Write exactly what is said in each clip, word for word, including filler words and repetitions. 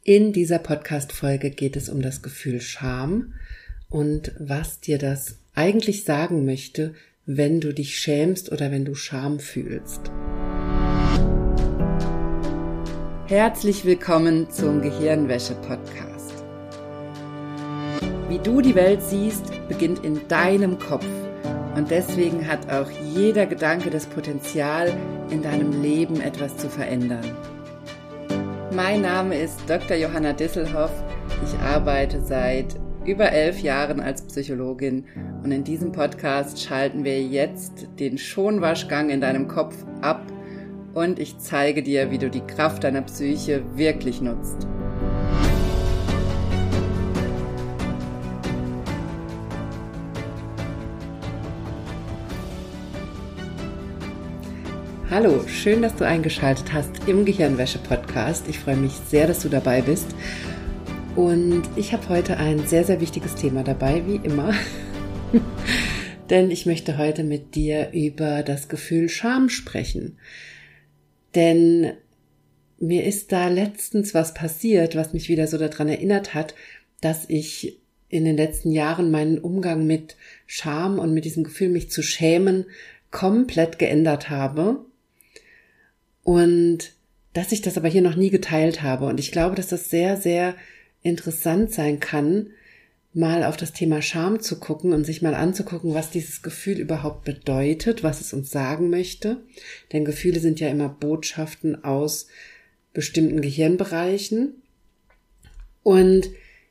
In dieser Podcast-Folge geht es um das Gefühl Scham und was dir das eigentlich sagen möchte, wenn du dich schämst oder wenn du Scham fühlst. Herzlich willkommen zum Gehirnwäsche-Podcast. Wie du die Welt siehst, beginnt in deinem Kopf und deswegen hat auch jeder Gedanke das Potenzial, in deinem Leben etwas zu verändern. Mein Name ist Doktor Johanna Disselhoff. Ich arbeite seit über elf Jahren als Psychologin und in diesem Podcast schalten wir jetzt den Schonwaschgang in deinem Kopf ab und ich zeige dir, wie du die Kraft deiner Psyche wirklich nutzt. Hallo, schön, dass du eingeschaltet hast im Gehirnwäsche-Podcast. Ich freue mich sehr, dass du dabei bist. Und ich habe heute ein sehr, sehr wichtiges Thema dabei, wie immer. Denn ich möchte heute mit dir über das Gefühl Scham sprechen. Denn mir ist da letztens was passiert, was mich wieder so daran erinnert hat, dass ich in den letzten Jahren meinen Umgang mit Scham und mit diesem Gefühl, mich zu schämen, komplett geändert habe. Und dass ich das aber hier noch nie geteilt habe. Und ich glaube, dass das sehr, sehr interessant sein kann, mal auf das Thema Scham zu gucken und sich mal anzugucken, was dieses Gefühl überhaupt bedeutet, was es uns sagen möchte. Denn Gefühle sind ja immer Botschaften aus bestimmten Gehirnbereichen. Und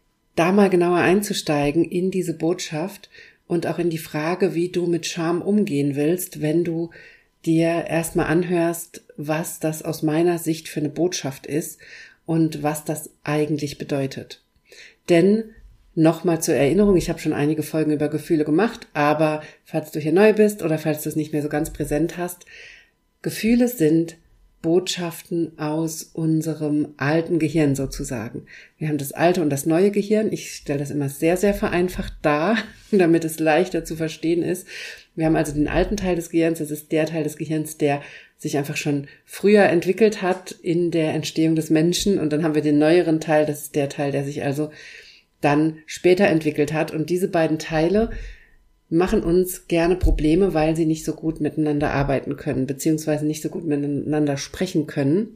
da mal genauer einzusteigen in diese Botschaft und auch in die Frage, wie du mit Scham umgehen willst, wenn du dir erstmal anhörst, was das aus meiner Sicht für eine Botschaft ist und was das eigentlich bedeutet. Denn nochmal zur Erinnerung, ich habe schon einige Folgen über Gefühle gemacht, aber falls du hier neu bist oder falls du es nicht mehr so ganz präsent hast, Gefühle sind Botschaften aus unserem alten Gehirn sozusagen. Wir haben das alte und das neue Gehirn. Ich stelle das immer sehr, sehr vereinfacht dar, damit es leichter zu verstehen ist. Wir haben also den alten Teil des Gehirns, das ist der Teil des Gehirns, der sich einfach schon früher entwickelt hat in der Entstehung des Menschen. Und dann haben wir den neueren Teil, das ist der Teil, der sich also dann später entwickelt hat. Und diese beiden Teile machen uns gerne Probleme, weil sie nicht so gut miteinander arbeiten können, beziehungsweise nicht so gut miteinander sprechen können.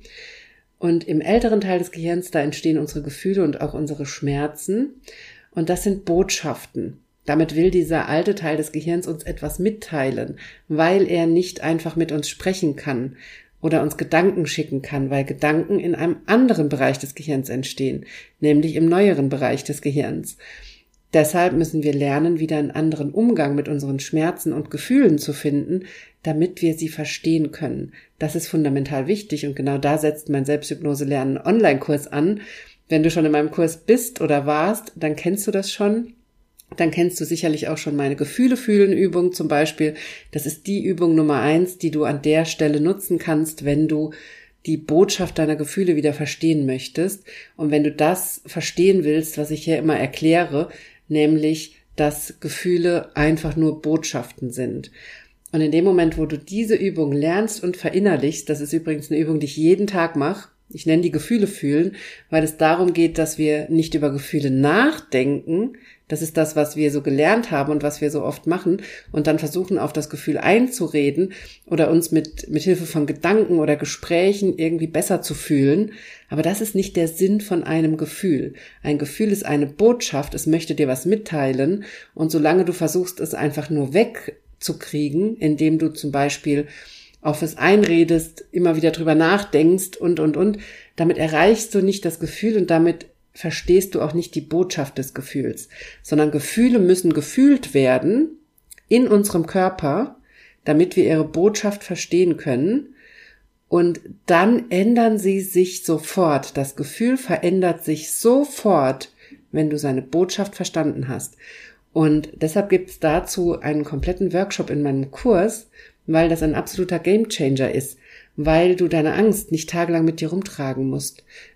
Und im älteren Teil des Gehirns, da entstehen unsere Gefühle und auch unsere Schmerzen. Und das sind Botschaften. Damit will dieser alte Teil des Gehirns uns etwas mitteilen, weil er nicht einfach mit uns sprechen kann oder uns Gedanken schicken kann, weil Gedanken in einem anderen Bereich des Gehirns entstehen, nämlich im neueren Bereich des Gehirns. Deshalb müssen wir lernen, wieder einen anderen Umgang mit unseren Schmerzen und Gefühlen zu finden, damit wir sie verstehen können. Das ist fundamental wichtig und genau da setzt mein Selbsthypnose-Lernen-Online-Kurs an. Wenn du schon in meinem Kurs bist oder warst, dann kennst du das schon. Dann kennst du sicherlich auch schon meine Gefühle-Fühlen-Übung zum Beispiel. Das ist die Übung Nummer eins, die du an der Stelle nutzen kannst, wenn du die Botschaft deiner Gefühle wieder verstehen möchtest. Und wenn du das verstehen willst, was ich hier immer erkläre, nämlich, dass Gefühle einfach nur Botschaften sind. Und in dem Moment, wo du diese Übung lernst und verinnerlichst, das ist übrigens eine Übung, die ich jeden Tag mache, ich nenne die Gefühle fühlen, weil es darum geht, dass wir nicht über Gefühle nachdenken, das ist das, was wir so gelernt haben und was wir so oft machen und dann versuchen, auf das Gefühl einzureden oder uns mit, mit Hilfe von Gedanken oder Gesprächen irgendwie besser zu fühlen. Aber das ist nicht der Sinn von einem Gefühl. Ein Gefühl ist eine Botschaft, es möchte dir was mitteilen und solange du versuchst, es einfach nur wegzukriegen, indem du zum Beispiel auf es einredest, immer wieder drüber nachdenkst und, und, und, damit erreichst du nicht das Gefühl und damit verstehst du auch nicht die Botschaft des Gefühls, sondern Gefühle müssen gefühlt werden in unserem Körper, damit wir ihre Botschaft verstehen können und dann ändern sie sich sofort. Das Gefühl verändert sich sofort, wenn du seine Botschaft verstanden hast. Und deshalb gibt es dazu einen kompletten Workshop in meinem Kurs, weil das ein absoluter Gamechanger ist, weil du deine Angst nicht tagelang mit dir rumtragen musst,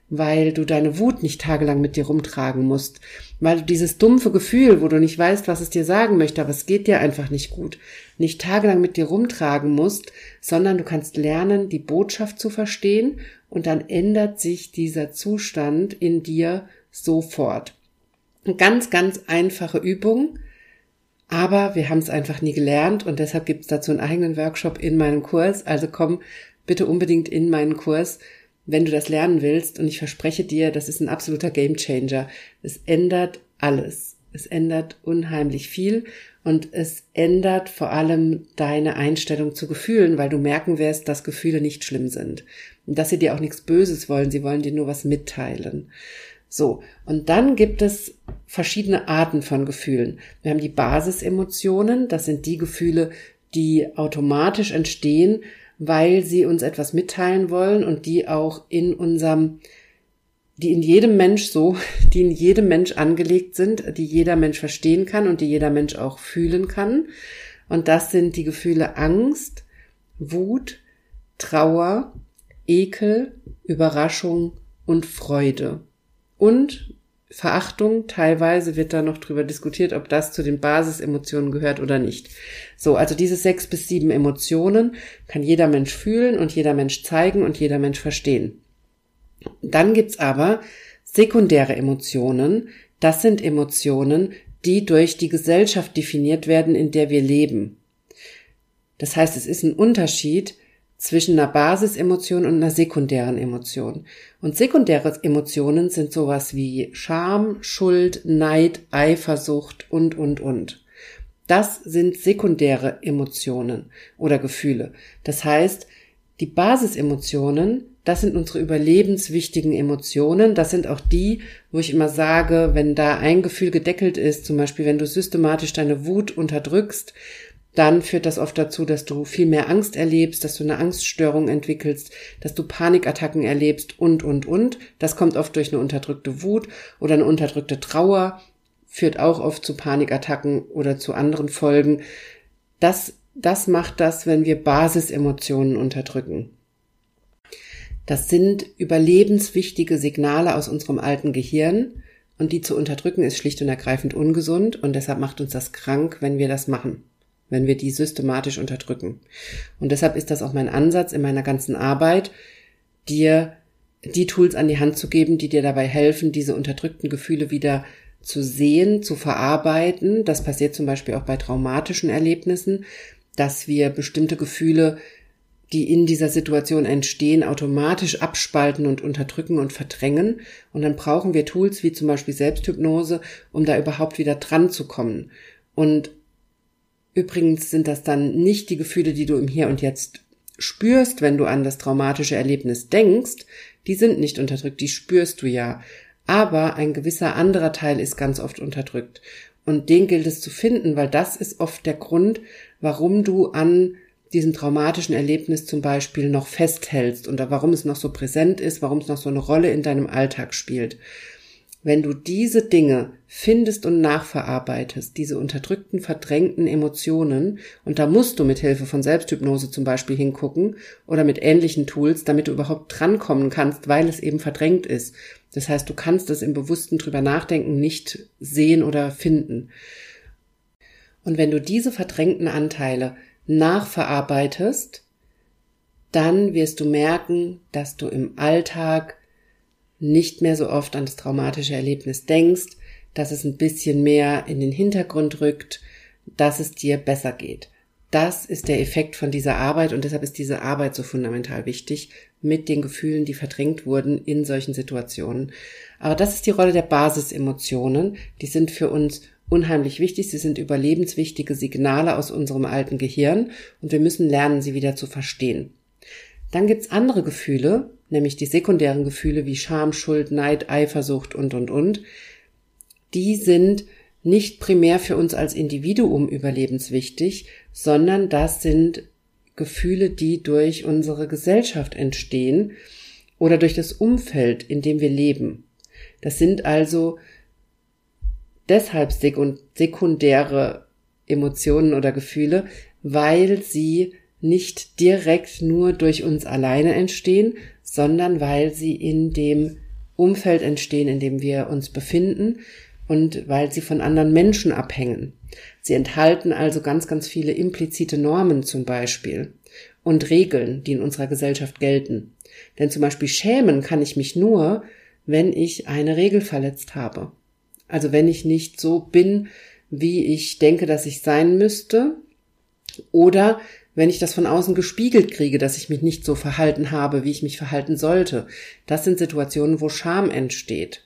weil du deine Wut nicht tagelang mit dir rumtragen musst, weil du dieses dumpfe Gefühl, wo du nicht weißt, was es dir sagen möchte, aber es geht dir einfach nicht gut, nicht tagelang mit dir rumtragen musst, sondern du kannst lernen, die Botschaft zu verstehen und dann ändert sich dieser Zustand in dir sofort. Eine ganz, ganz einfache Übung, aber wir haben es einfach nie gelernt und deshalb gibt es dazu einen eigenen Workshop in meinem Kurs, also komm bitte unbedingt in meinen Kurs, wenn du das lernen willst, und ich verspreche dir, das ist ein absoluter Gamechanger. Es ändert alles. Es ändert unheimlich viel und es ändert vor allem deine Einstellung zu Gefühlen, weil du merken wirst, dass Gefühle nicht schlimm sind und dass sie dir auch nichts Böses wollen, sie wollen dir nur was mitteilen. So, und dann gibt es verschiedene Arten von Gefühlen. Wir haben die Basisemotionen, das sind die Gefühle, die automatisch entstehen, weil sie uns etwas mitteilen wollen und die auch in unserem, die in jedem Mensch so, die in jedem Mensch angelegt sind, die jeder Mensch verstehen kann und die jeder Mensch auch fühlen kann. Und das sind die Gefühle Angst, Wut, Trauer, Ekel, Überraschung und Freude. Und Verachtung, teilweise wird da noch drüber diskutiert, ob das zu den Basisemotionen gehört oder nicht. So, also diese sechs bis sieben Emotionen kann jeder Mensch fühlen und jeder Mensch zeigen und jeder Mensch verstehen. Dann gibt's aber sekundäre Emotionen. Das sind Emotionen, die durch die Gesellschaft definiert werden, in der wir leben. Das heißt, es ist ein Unterschied zwischen einer Basisemotion und einer sekundären Emotion. Und sekundäre Emotionen sind sowas wie Scham, Schuld, Neid, Eifersucht und, und, und. Das sind sekundäre Emotionen oder Gefühle. Das heißt, die Basisemotionen, das sind unsere überlebenswichtigen Emotionen. Das sind auch die, wo ich immer sage, wenn da ein Gefühl gedeckelt ist, zum Beispiel wenn du systematisch deine Wut unterdrückst, dann führt das oft dazu, dass du viel mehr Angst erlebst, dass du eine Angststörung entwickelst, dass du Panikattacken erlebst und, und, und. Das kommt oft durch eine unterdrückte Wut oder eine unterdrückte Trauer, führt auch oft zu Panikattacken oder zu anderen Folgen. Das, das macht das, wenn wir Basisemotionen unterdrücken. Das sind überlebenswichtige Signale aus unserem alten Gehirn und die zu unterdrücken ist schlicht und ergreifend ungesund und deshalb macht uns das krank, wenn wir das machen. Wenn wir die systematisch unterdrücken. Und deshalb ist das auch mein Ansatz in meiner ganzen Arbeit, dir die Tools an die Hand zu geben, die dir dabei helfen, diese unterdrückten Gefühle wieder zu sehen, zu verarbeiten. Das passiert zum Beispiel auch bei traumatischen Erlebnissen, dass wir bestimmte Gefühle, die in dieser Situation entstehen, automatisch abspalten und unterdrücken und verdrängen. Und dann brauchen wir Tools wie zum Beispiel Selbsthypnose, um da überhaupt wieder dran zu kommen. Und übrigens sind das dann nicht die Gefühle, die du im Hier und Jetzt spürst, wenn du an das traumatische Erlebnis denkst. Die sind nicht unterdrückt, die spürst du ja. Aber ein gewisser anderer Teil ist ganz oft unterdrückt. Und den gilt es zu finden, weil das ist oft der Grund, warum du an diesem traumatischen Erlebnis zum Beispiel noch festhältst und warum es noch so präsent ist, warum es noch so eine Rolle in deinem Alltag spielt. Wenn du diese Dinge findest und nachverarbeitest, diese unterdrückten, verdrängten Emotionen, und da musst du mit Hilfe von Selbsthypnose zum Beispiel hingucken oder mit ähnlichen Tools, damit du überhaupt drankommen kannst, weil es eben verdrängt ist. Das heißt, du kannst es im Bewussten drüber nachdenken, nicht sehen oder finden. Und wenn du diese verdrängten Anteile nachverarbeitest, dann wirst du merken, dass du im Alltag nicht mehr so oft an das traumatische Erlebnis denkst, dass es ein bisschen mehr in den Hintergrund rückt, dass es dir besser geht. Das ist der Effekt von dieser Arbeit und deshalb ist diese Arbeit so fundamental wichtig mit den Gefühlen, die verdrängt wurden in solchen Situationen. Aber das ist die Rolle der Basisemotionen. Die sind für uns unheimlich wichtig. Sie sind überlebenswichtige Signale aus unserem alten Gehirn und wir müssen lernen, sie wieder zu verstehen. Dann gibt's andere Gefühle, nämlich die sekundären Gefühle wie Scham, Schuld, Neid, Eifersucht und, und, und. Die sind nicht primär für uns als Individuum überlebenswichtig, sondern das sind Gefühle, die durch unsere Gesellschaft entstehen oder durch das Umfeld, in dem wir leben. Das sind also deshalb sekundäre Emotionen oder Gefühle, weil sie nicht direkt nur durch uns alleine entstehen, sondern weil sie in dem Umfeld entstehen, in dem wir uns befinden und weil sie von anderen Menschen abhängen. Sie enthalten also ganz, ganz viele implizite Normen zum Beispiel und Regeln, die in unserer Gesellschaft gelten. Denn zum Beispiel schämen kann ich mich nur, wenn ich eine Regel verletzt habe. Also wenn ich nicht so bin, wie ich denke, dass ich sein müsste, oder wenn ich das von außen gespiegelt kriege, dass ich mich nicht so verhalten habe, wie ich mich verhalten sollte. Das sind Situationen, wo Scham entsteht.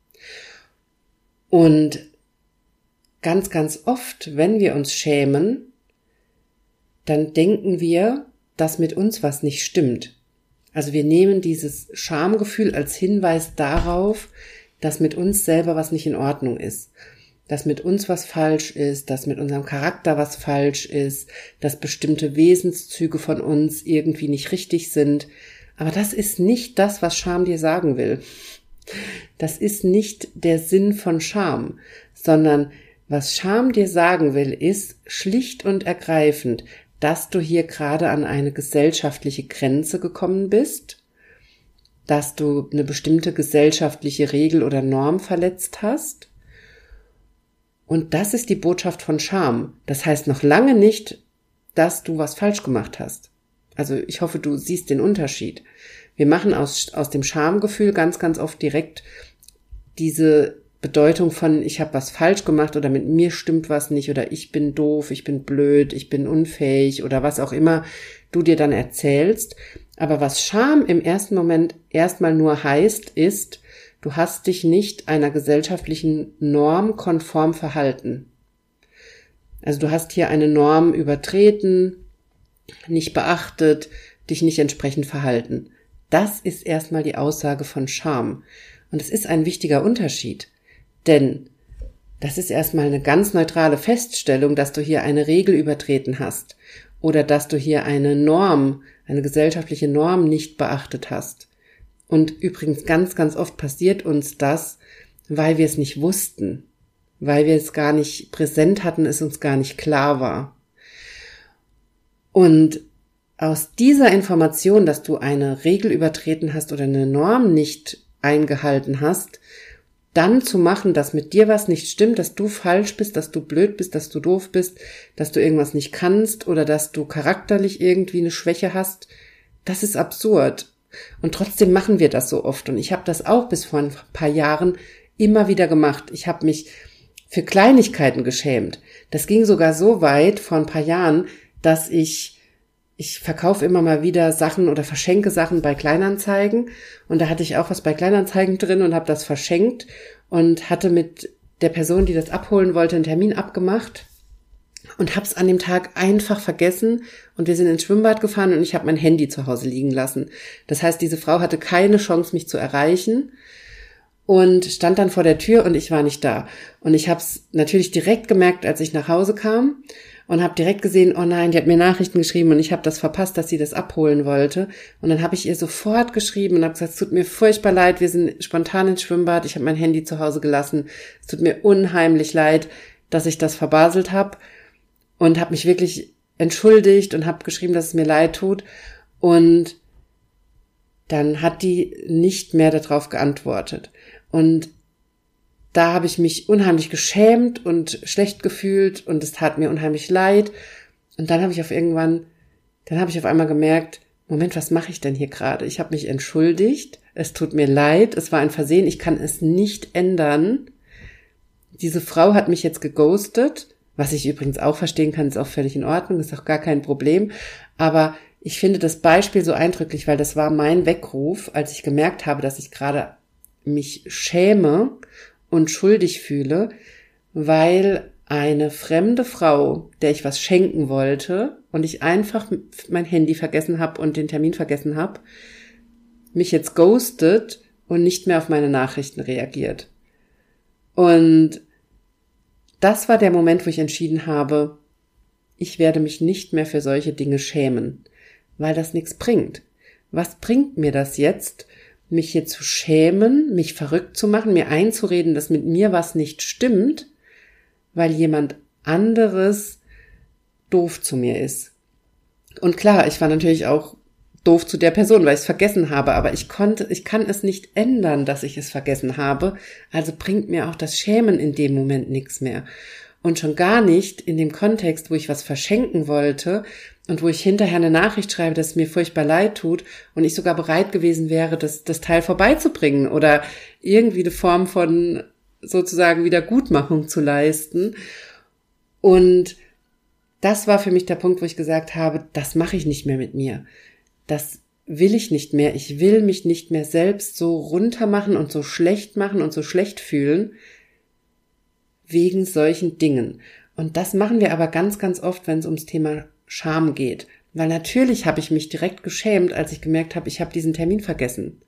Und ganz, ganz oft, wenn wir uns schämen, dann denken wir, dass mit uns was nicht stimmt. Also wir nehmen dieses Schamgefühl als Hinweis darauf, dass mit uns selber was nicht in Ordnung ist. Dass mit uns was falsch ist, dass mit unserem Charakter was falsch ist, dass bestimmte Wesenszüge von uns irgendwie nicht richtig sind. Aber das ist nicht das, was Scham dir sagen will. Das ist nicht der Sinn von Scham, sondern was Scham dir sagen will, ist schlicht und ergreifend, dass du hier gerade an eine gesellschaftliche Grenze gekommen bist, dass du eine bestimmte gesellschaftliche Regel oder Norm verletzt hast. Und das ist die Botschaft von Scham. Das heißt noch lange nicht, dass du was falsch gemacht hast. Also ich hoffe, du siehst den Unterschied. Wir machen aus, aus dem Schamgefühl ganz, ganz oft direkt diese Bedeutung von ich habe was falsch gemacht oder mit mir stimmt was nicht oder ich bin doof, ich bin blöd, ich bin unfähig oder was auch immer du dir dann erzählst. Aber was Scham im ersten Moment erstmal nur heißt, ist, du hast dich nicht einer gesellschaftlichen Norm konform verhalten. Also du hast hier eine Norm übertreten, nicht beachtet, dich nicht entsprechend verhalten. Das ist erstmal die Aussage von Scham. Und es ist ein wichtiger Unterschied. Denn das ist erstmal eine ganz neutrale Feststellung, dass du hier eine Regel übertreten hast oder dass du hier eine Norm, eine gesellschaftliche Norm nicht beachtet hast. Und übrigens ganz, ganz oft passiert uns das, weil wir es nicht wussten, weil wir es gar nicht präsent hatten, es uns gar nicht klar war. Und aus dieser Information, dass du eine Regel übertreten hast oder eine Norm nicht eingehalten hast, dann zu machen, dass mit dir was nicht stimmt, dass du falsch bist, dass du blöd bist, dass du doof bist, dass du irgendwas nicht kannst oder dass du charakterlich irgendwie eine Schwäche hast, das ist absurd. Und trotzdem machen wir das so oft. Und ich habe das auch bis vor ein paar Jahren immer wieder gemacht. Ich habe mich für Kleinigkeiten geschämt. Das ging sogar so weit vor ein paar Jahren, dass ich Ich verkaufe immer mal wieder Sachen oder verschenke Sachen bei Kleinanzeigen und da hatte ich auch was bei Kleinanzeigen drin und habe das verschenkt und hatte mit der Person, die das abholen wollte, einen Termin abgemacht und habe es an dem Tag einfach vergessen und wir sind ins Schwimmbad gefahren und ich habe mein Handy zu Hause liegen lassen. Das heißt, diese Frau hatte keine Chance, mich zu erreichen und stand dann vor der Tür und ich war nicht da. Und ich habe es natürlich direkt gemerkt, als ich nach Hause kam. Und habe direkt gesehen, oh nein, die hat mir Nachrichten geschrieben und ich habe das verpasst, dass sie das abholen wollte. Und dann habe ich ihr sofort geschrieben und habe gesagt, es tut mir furchtbar leid, wir sind spontan ins Schwimmbad, ich habe mein Handy zu Hause gelassen. Es tut mir unheimlich leid, dass ich das verbaselt habe und habe mich wirklich entschuldigt und habe geschrieben, dass es mir leid tut. Und dann hat die nicht mehr darauf geantwortet. Und da habe ich mich unheimlich geschämt und schlecht gefühlt und es tat mir unheimlich leid. Und dann habe ich auf irgendwann, dann habe ich auf einmal gemerkt, Moment, was mache ich denn hier gerade? Ich habe mich entschuldigt, es tut mir leid, es war ein Versehen, ich kann es nicht ändern. Diese Frau hat mich jetzt geghostet, was ich übrigens auch verstehen kann, ist auch völlig in Ordnung, ist auch gar kein Problem. Aber ich finde das Beispiel so eindrücklich, weil das war mein Weckruf, als ich gemerkt habe, dass ich gerade mich schäme und schuldig fühle, weil eine fremde Frau, der ich was schenken wollte und ich einfach mein Handy vergessen habe und den Termin vergessen habe, mich jetzt ghostet und nicht mehr auf meine Nachrichten reagiert. Und das war der Moment, wo ich entschieden habe, ich werde mich nicht mehr für solche Dinge schämen, weil das nichts bringt. Was bringt mir das jetzt, mich hier zu schämen, mich verrückt zu machen, mir einzureden, dass mit mir was nicht stimmt, weil jemand anderes doof zu mir ist. Und klar, ich war natürlich auch doof zu der Person, weil ich es vergessen habe, aber ich konnte, ich kann es nicht ändern, dass ich es vergessen habe, also bringt mir auch das Schämen in dem Moment nichts mehr. Und schon gar nicht in dem Kontext, wo ich was verschenken wollte und wo ich hinterher eine Nachricht schreibe, dass es mir furchtbar leid tut und ich sogar bereit gewesen wäre, das, das Teil vorbeizubringen oder irgendwie eine Form von sozusagen Wiedergutmachung zu leisten. Und das war für mich der Punkt, wo ich gesagt habe, das mache ich nicht mehr mit mir. Das will ich nicht mehr. Ich will mich nicht mehr selbst so runtermachen und so schlecht machen und so schlecht fühlen wegen solchen Dingen. Und das machen wir aber ganz, ganz oft, wenn es ums Thema Scham geht. Weil natürlich habe ich mich direkt geschämt, als ich gemerkt habe, ich habe diesen Termin vergessen.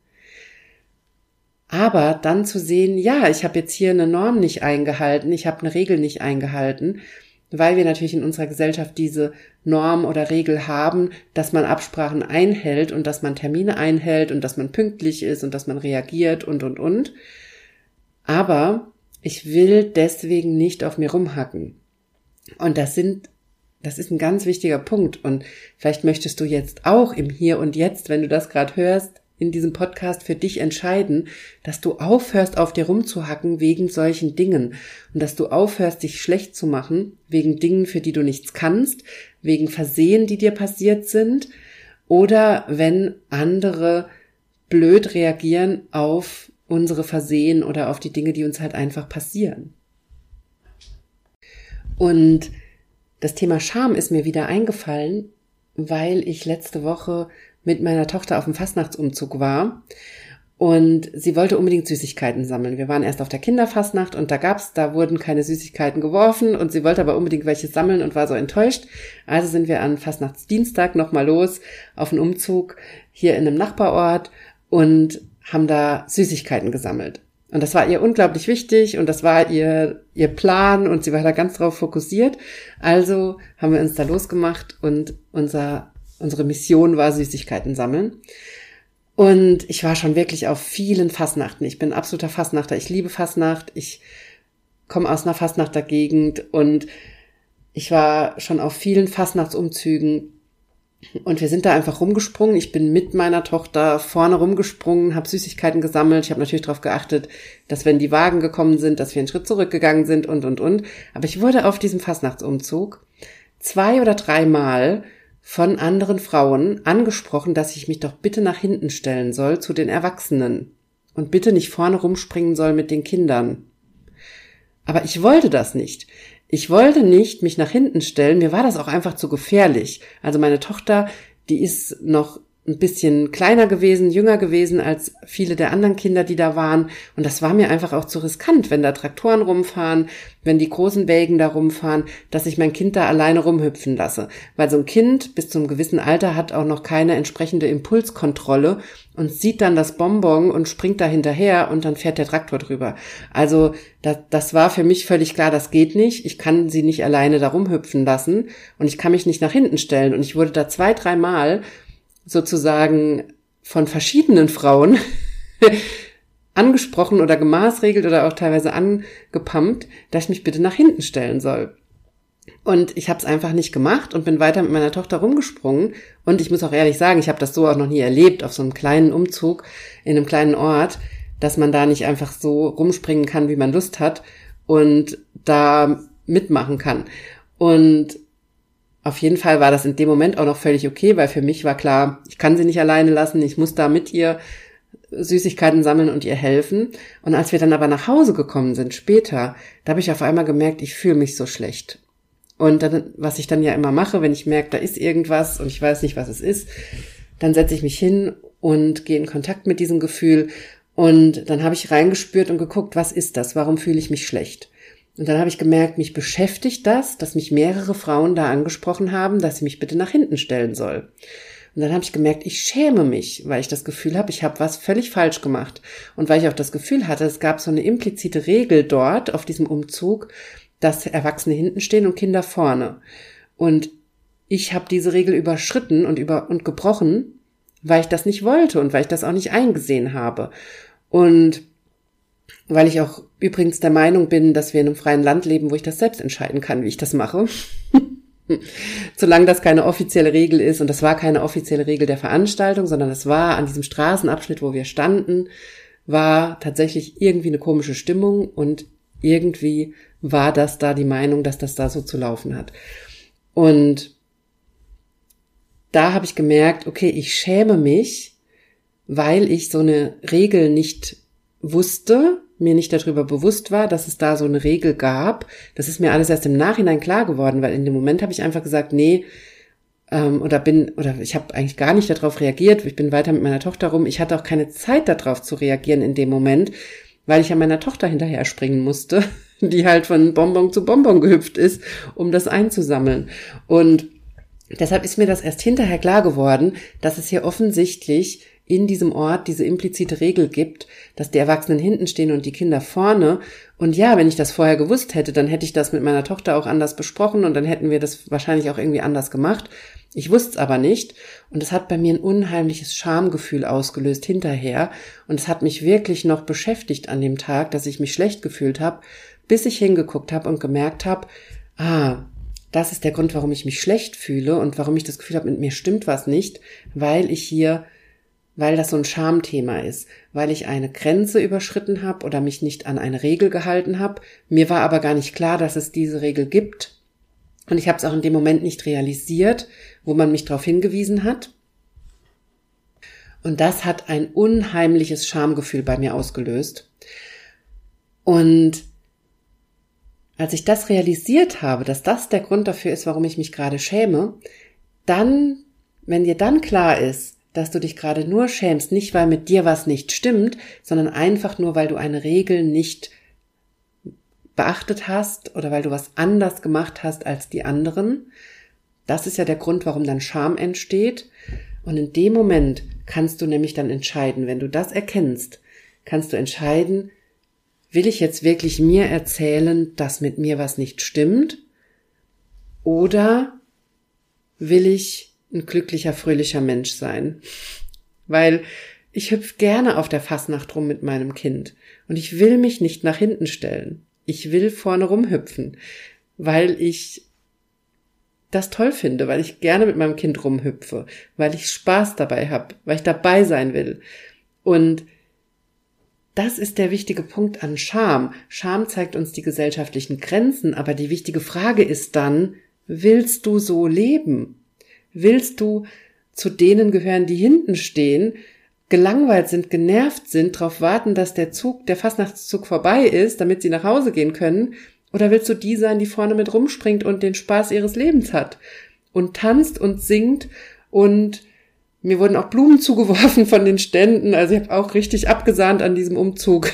Aber dann zu sehen, ja, ich habe jetzt hier eine Norm nicht eingehalten, ich habe eine Regel nicht eingehalten, weil wir natürlich in unserer Gesellschaft diese Norm oder Regel haben, dass man Absprachen einhält und dass man Termine einhält und dass man pünktlich ist und dass man reagiert und, und, und. Aber ich will deswegen nicht auf mir rumhacken. Und das sind, das ist ein ganz wichtiger Punkt. Und vielleicht möchtest du jetzt auch im Hier und Jetzt, wenn du das gerade hörst, in diesem Podcast für dich entscheiden, dass du aufhörst, auf dir rumzuhacken wegen solchen Dingen und dass du aufhörst, dich schlecht zu machen wegen Dingen, für die du nichts kannst, wegen Versehen, die dir passiert sind oder wenn andere blöd reagieren auf unsere Versehen oder auf die Dinge, die uns halt einfach passieren. Und das Thema Scham ist mir wieder eingefallen, weil ich letzte Woche mit meiner Tochter auf dem Fastnachtsumzug war und sie wollte unbedingt Süßigkeiten sammeln. Wir waren erst auf der Kinderfastnacht und da gab's, da wurden keine Süßigkeiten geworfen und sie wollte aber unbedingt welche sammeln und war so enttäuscht. Also sind wir an Fastnachtsdienstag nochmal los auf einen Umzug hier in einem Nachbarort und haben da Süßigkeiten gesammelt. Und das war ihr unglaublich wichtig und das war ihr ihr Plan und sie war da ganz drauf fokussiert. Also haben wir uns da losgemacht und unser Unsere Mission war Süßigkeiten sammeln. Und ich war schon wirklich auf vielen Fastnachten. Ich bin absoluter Fastnachter. Ich liebe Fastnacht. Ich komme aus einer Fastnachter Gegend und ich war schon auf vielen Fastnachtsumzügen. Und wir sind da einfach rumgesprungen. Ich bin mit meiner Tochter vorne rumgesprungen, habe Süßigkeiten gesammelt. Ich habe natürlich darauf geachtet, dass wenn die Wagen gekommen sind, dass wir einen Schritt zurückgegangen sind und, und, und. Aber ich wurde auf diesem Fastnachtsumzug zwei oder dreimal von anderen Frauen angesprochen, dass ich mich doch bitte nach hinten stellen soll zu den Erwachsenen und bitte nicht vorne rumspringen soll mit den Kindern. Aber ich wollte das nicht. Ich wollte nicht mich nach hinten stellen. Mir war das auch einfach zu gefährlich. Also meine Tochter, die ist noch ein bisschen kleiner gewesen, jünger gewesen als viele der anderen Kinder, die da waren. Und das war mir einfach auch zu riskant, wenn da Traktoren rumfahren, wenn die großen Wägen da rumfahren, dass ich mein Kind da alleine rumhüpfen lasse. Weil so ein Kind bis zu einem gewissen Alter hat auch noch keine entsprechende Impulskontrolle und sieht dann das Bonbon und springt da hinterher und dann fährt der Traktor drüber. Also das, das war für mich völlig klar, das geht nicht. Ich kann sie nicht alleine da rumhüpfen lassen und ich kann mich nicht nach hinten stellen. Und ich wurde da zwei, dreimal sozusagen von verschiedenen Frauen angesprochen oder gemaßregelt oder auch teilweise angepumpt, dass ich mich bitte nach hinten stellen soll. Und ich habe es einfach nicht gemacht und bin weiter mit meiner Tochter rumgesprungen. Und ich muss auch ehrlich sagen, ich habe das so auch noch nie erlebt, auf so einem kleinen Umzug in einem kleinen Ort, dass man da nicht einfach so rumspringen kann, wie man Lust hat und da mitmachen kann. Und auf jeden Fall war das in dem Moment auch noch völlig okay, weil für mich war klar, ich kann sie nicht alleine lassen, ich muss da mit ihr Süßigkeiten sammeln und ihr helfen. Und als wir dann aber nach Hause gekommen sind, später, da habe ich auf einmal gemerkt, ich fühle mich so schlecht. Und dann, was ich dann ja immer mache, wenn ich merke, da ist irgendwas und ich weiß nicht, was es ist, dann setze ich mich hin und gehe in Kontakt mit diesem Gefühl. Und dann habe ich reingespürt und geguckt, was ist das? Warum fühle ich mich schlecht? Und dann habe ich gemerkt, mich beschäftigt das, dass mich mehrere Frauen da angesprochen haben, dass ich mich bitte nach hinten stellen soll. Und dann habe ich gemerkt, ich schäme mich, weil ich das Gefühl habe, ich habe was völlig falsch gemacht. Und weil ich auch das Gefühl hatte, es gab so eine implizite Regel dort auf diesem Umzug, dass Erwachsene hinten stehen und Kinder vorne. Und ich habe diese Regel überschritten und über und gebrochen, weil ich das nicht wollte und weil ich das auch nicht eingesehen habe. Und weil ich auch übrigens der Meinung bin, dass wir in einem freien Land leben, wo ich das selbst entscheiden kann, wie ich das mache. Solange das keine offizielle Regel ist, und das war keine offizielle Regel der Veranstaltung, sondern es war an diesem Straßenabschnitt, wo wir standen, war tatsächlich irgendwie eine komische Stimmung und irgendwie war das da die Meinung, dass das da so zu laufen hat. Und da habe ich gemerkt, okay, ich schäme mich, weil ich so eine Regel nicht wusste, mir nicht darüber bewusst war, dass es da so eine Regel gab. Das ist mir alles erst im Nachhinein klar geworden, weil in dem Moment habe ich einfach gesagt, nee, ähm, oder bin, oder ich habe eigentlich gar nicht darauf reagiert. Ich bin weiter mit meiner Tochter rum. Ich hatte auch keine Zeit darauf zu reagieren in dem Moment, weil ich an meiner Tochter hinterher springen musste, die halt von Bonbon zu Bonbon gehüpft ist, um das einzusammeln. Und deshalb ist mir das erst hinterher klar geworden, dass es hier offensichtlich in diesem Ort diese implizite Regel gibt, dass die Erwachsenen hinten stehen und die Kinder vorne. Und ja, wenn ich das vorher gewusst hätte, dann hätte ich das mit meiner Tochter auch anders besprochen und dann hätten wir das wahrscheinlich auch irgendwie anders gemacht. Ich wusste es aber nicht und es hat bei mir ein unheimliches Schamgefühl ausgelöst hinterher und es hat mich wirklich noch beschäftigt an dem Tag, dass ich mich schlecht gefühlt habe, bis ich hingeguckt habe und gemerkt habe, ah, das ist der Grund, warum ich mich schlecht fühle und warum ich das Gefühl habe, mit mir stimmt was nicht, weil ich hier weil das so ein Schamthema ist, weil ich eine Grenze überschritten habe oder mich nicht an eine Regel gehalten habe. Mir war aber gar nicht klar, dass es diese Regel gibt. Und ich habe es auch in dem Moment nicht realisiert, wo man mich darauf hingewiesen hat. Und das hat ein unheimliches Schamgefühl bei mir ausgelöst. Und als ich das realisiert habe, dass das der Grund dafür ist, warum ich mich gerade schäme, dann, wenn dir dann klar ist, dass du dich gerade nur schämst, nicht weil mit dir was nicht stimmt, sondern einfach nur, weil du eine Regel nicht beachtet hast oder weil du was anders gemacht hast als die anderen. Das ist ja der Grund, warum dann Scham entsteht. Und in dem Moment kannst du nämlich dann entscheiden, wenn du das erkennst, kannst du entscheiden, will ich jetzt wirklich mir erzählen, dass mit mir was nicht stimmt? Oder will ich ein glücklicher, fröhlicher Mensch sein? Weil ich hüpfe gerne auf der Fasnacht rum mit meinem Kind und ich will mich nicht nach hinten stellen. Ich will vorne rumhüpfen, weil ich das toll finde, weil ich gerne mit meinem Kind rumhüpfe, weil ich Spaß dabei habe, weil ich dabei sein will. Und das ist der wichtige Punkt an Scham. Scham zeigt uns die gesellschaftlichen Grenzen, aber die wichtige Frage ist dann, willst du so leben? Willst du zu denen gehören, die hinten stehen, gelangweilt sind, genervt sind, darauf warten, dass der Zug, der Fastnachtszug vorbei ist, damit sie nach Hause gehen können? Oder willst du die sein, die vorne mit rumspringt und den Spaß ihres Lebens hat und tanzt und singt? Und mir wurden auch Blumen zugeworfen von den Ständen, also ich habe auch richtig abgesahnt an diesem Umzug.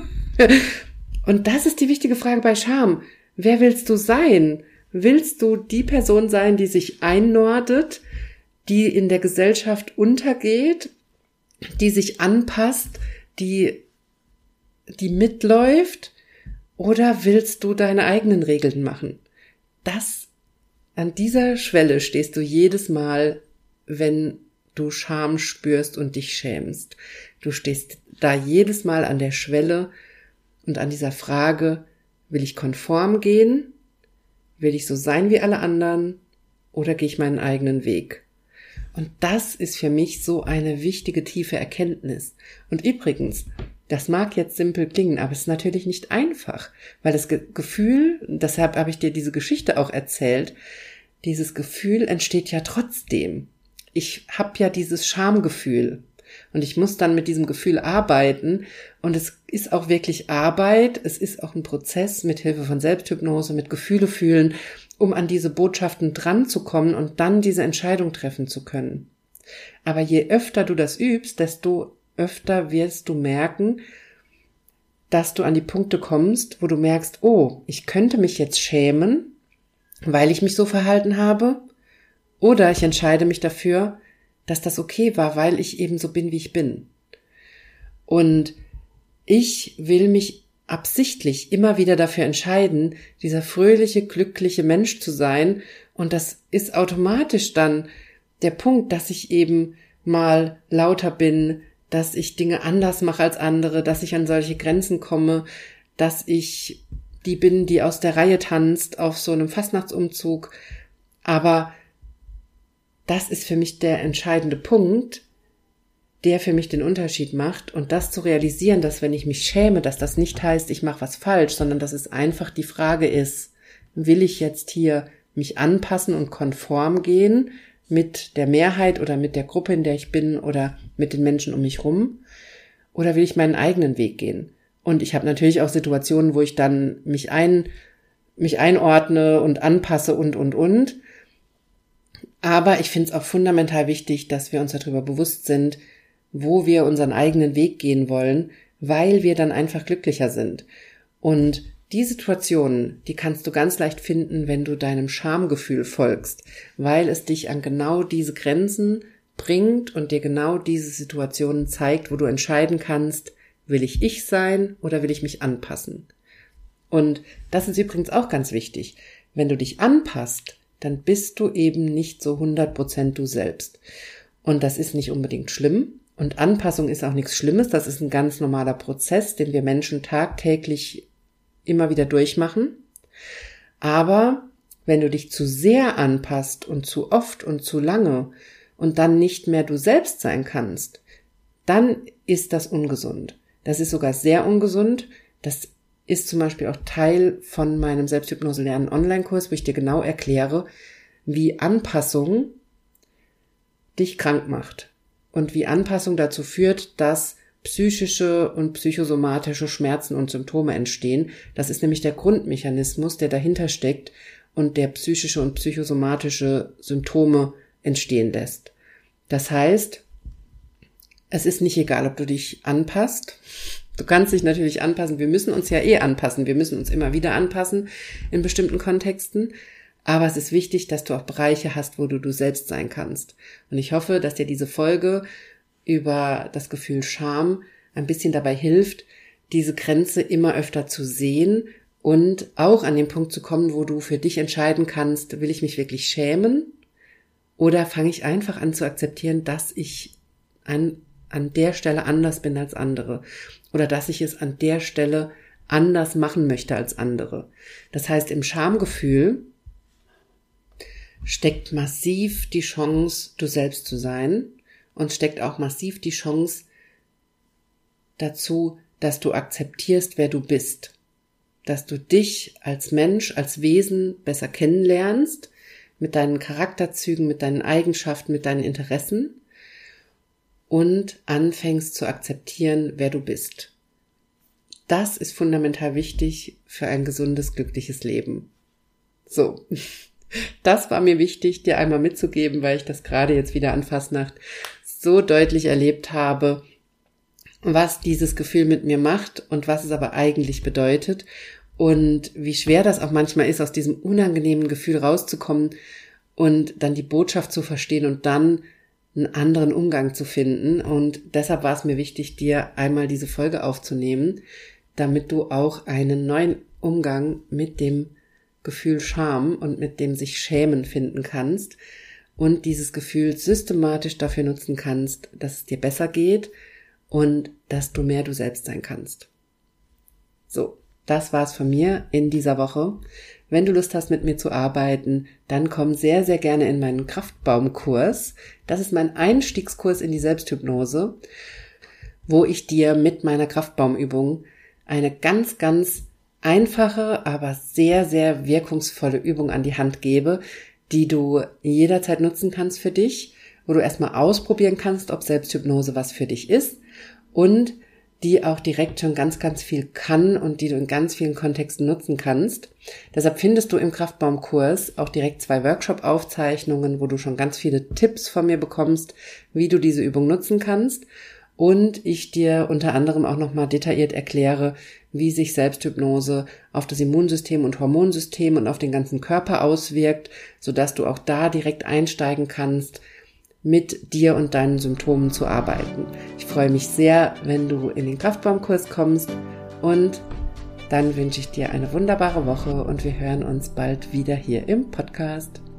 Und das ist die wichtige Frage bei Scham. Wer willst du sein? Willst du die Person sein, die sich einnordet, die in der Gesellschaft untergeht, die sich anpasst, die, die mitläuft? Oder willst du deine eigenen Regeln machen? Das, an dieser Schwelle stehst du jedes Mal, wenn du Scham spürst und dich schämst. Du stehst da jedes Mal an der Schwelle und an dieser Frage, will ich konform gehen? Will ich so sein wie alle anderen oder gehe ich meinen eigenen Weg? Und das ist für mich so eine wichtige, tiefe Erkenntnis. Und übrigens, das mag jetzt simpel klingen, aber es ist natürlich nicht einfach, weil das Ge- Gefühl, deshalb habe ich dir diese Geschichte auch erzählt, dieses Gefühl entsteht ja trotzdem. Ich habe ja dieses Schamgefühl und ich muss dann mit diesem Gefühl arbeiten und es ist auch wirklich Arbeit, es ist auch ein Prozess mit Hilfe von Selbsthypnose, mit Gefühle fühlen, um an diese Botschaften dran zu kommen und dann diese Entscheidung treffen zu können. Aber je öfter du das übst, desto öfter wirst du merken, dass du an die Punkte kommst, wo du merkst, oh, ich könnte mich jetzt schämen, weil ich mich so verhalten habe, oder ich entscheide mich dafür, dass das okay war, weil ich eben so bin, wie ich bin. Und ich will mich absichtlich immer wieder dafür entscheiden, dieser fröhliche, glückliche Mensch zu sein. Und das ist automatisch dann der Punkt, dass ich eben mal lauter bin, dass ich Dinge anders mache als andere, dass ich an solche Grenzen komme, dass ich die bin, die aus der Reihe tanzt auf so einem Fastnachtsumzug. Aber das ist für mich der entscheidende Punkt, der für mich den Unterschied macht. Und das zu realisieren, dass wenn ich mich schäme, dass das nicht heißt, ich mache was falsch, sondern dass es einfach die Frage ist, will ich jetzt hier mich anpassen und konform gehen mit der Mehrheit oder mit der Gruppe, in der ich bin oder mit den Menschen um mich rum? Oder will ich meinen eigenen Weg gehen? Und ich habe natürlich auch Situationen, wo ich dann mich ein, mich einordne und anpasse und, und, und. Aber ich finde es auch fundamental wichtig, dass wir uns darüber bewusst sind, wo wir unseren eigenen Weg gehen wollen, weil wir dann einfach glücklicher sind. Und die Situationen, die kannst du ganz leicht finden, wenn du deinem Schamgefühl folgst, weil es dich an genau diese Grenzen bringt und dir genau diese Situationen zeigt, wo du entscheiden kannst, will ich ich sein oder will ich mich anpassen? Und das ist übrigens auch ganz wichtig. Wenn du dich anpasst, dann bist du eben nicht so hundert Prozent du selbst. Und das ist nicht unbedingt schlimm. Und Anpassung ist auch nichts Schlimmes. Das ist ein ganz normaler Prozess, den wir Menschen tagtäglich immer wieder durchmachen. Aber wenn du dich zu sehr anpasst und zu oft und zu lange und dann nicht mehr du selbst sein kannst, dann ist das ungesund. Das ist sogar sehr ungesund. Das ist zum Beispiel auch Teil von meinem Selbsthypnose-Lernen-Online-Kurs, wo ich dir genau erkläre, wie Anpassung dich krank macht und wie Anpassung dazu führt, dass psychische und psychosomatische Schmerzen und Symptome entstehen. Das ist nämlich der Grundmechanismus, der dahinter steckt und der psychische und psychosomatische Symptome entstehen lässt. Das heißt, es ist nicht egal, ob du dich anpasst. Du kannst dich natürlich anpassen. Wir müssen uns ja eh anpassen. Wir müssen uns immer wieder anpassen in bestimmten Kontexten. Aber es ist wichtig, dass du auch Bereiche hast, wo du du selbst sein kannst. Und ich hoffe, dass dir diese Folge über das Gefühl Scham ein bisschen dabei hilft, diese Grenze immer öfter zu sehen und auch an den Punkt zu kommen, wo du für dich entscheiden kannst, will ich mich wirklich schämen oder fange ich einfach an zu akzeptieren, dass ich an, an der Stelle anders bin als andere oder dass ich es an der Stelle anders machen möchte als andere. Das heißt, im Schamgefühl steckt massiv die Chance, du selbst zu sein. Und steckt auch massiv die Chance dazu, dass du akzeptierst, wer du bist. Dass du dich als Mensch, als Wesen besser kennenlernst, mit deinen Charakterzügen, mit deinen Eigenschaften, mit deinen Interessen und anfängst zu akzeptieren, wer du bist. Das ist fundamental wichtig für ein gesundes, glückliches Leben. So. Das war mir wichtig, dir einmal mitzugeben, weil ich das gerade jetzt wieder an Fastnacht so deutlich erlebt habe, was dieses Gefühl mit mir macht und was es aber eigentlich bedeutet und wie schwer das auch manchmal ist, aus diesem unangenehmen Gefühl rauszukommen und dann die Botschaft zu verstehen und dann einen anderen Umgang zu finden. Und deshalb war es mir wichtig, dir einmal diese Folge aufzunehmen, damit du auch einen neuen Umgang mit dem Gefühl Scham und mit dem sich schämen finden kannst und dieses Gefühl systematisch dafür nutzen kannst, dass es dir besser geht und dass du mehr du selbst sein kannst. So, das war's von mir in dieser Woche. Wenn du Lust hast, mit mir zu arbeiten, dann komm sehr, sehr gerne in meinen Kraftbaumkurs. Das ist mein Einstiegskurs in die Selbsthypnose, wo ich dir mit meiner Kraftbaumübung eine ganz, ganz einfache, aber sehr, sehr wirkungsvolle Übung an die Hand gebe, die du jederzeit nutzen kannst für dich, wo du erstmal ausprobieren kannst, ob Selbsthypnose was für dich ist und die auch direkt schon ganz, ganz viel kann und die du in ganz vielen Kontexten nutzen kannst. Deshalb findest du im Kraftbaumkurs auch direkt zwei Workshop-Aufzeichnungen, wo du schon ganz viele Tipps von mir bekommst, wie du diese Übung nutzen kannst. Und ich dir unter anderem auch nochmal detailliert erkläre, wie sich Selbsthypnose auf das Immunsystem und Hormonsystem und auf den ganzen Körper auswirkt, sodass du auch da direkt einsteigen kannst, mit dir und deinen Symptomen zu arbeiten. Ich freue mich sehr, wenn du in den Kraftbaumkurs kommst und dann wünsche ich dir eine wunderbare Woche und wir hören uns bald wieder hier im Podcast.